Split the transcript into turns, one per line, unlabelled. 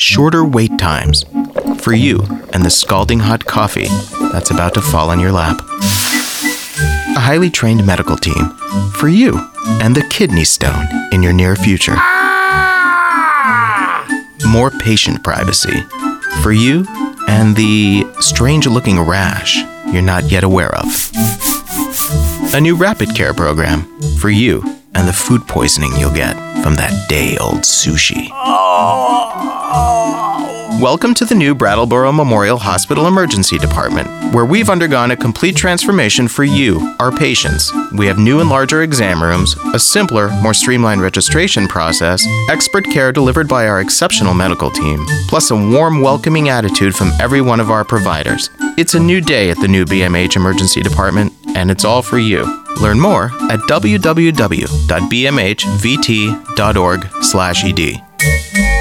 shorter wait times. For you and the scalding hot coffee that's about to fall on your lap. A highly trained medical team. For you and the kidney stone in your near future. More patient privacy. For you and the strange-looking rash you're not yet aware of. A new Rapid Care program. For you and the food poisoning you'll get from that day-old sushi. Welcome to the new Brattleboro Memorial Hospital Emergency Department, where we've undergone a complete transformation for you, our patients. We have new and larger exam rooms, a simpler, more streamlined registration process, expert care delivered by our exceptional medical team, plus a warm, welcoming attitude from every one of our providers. It's a new day at the new BMH Emergency Department, and it's all for you. Learn more at www.bmhvt.org/ed.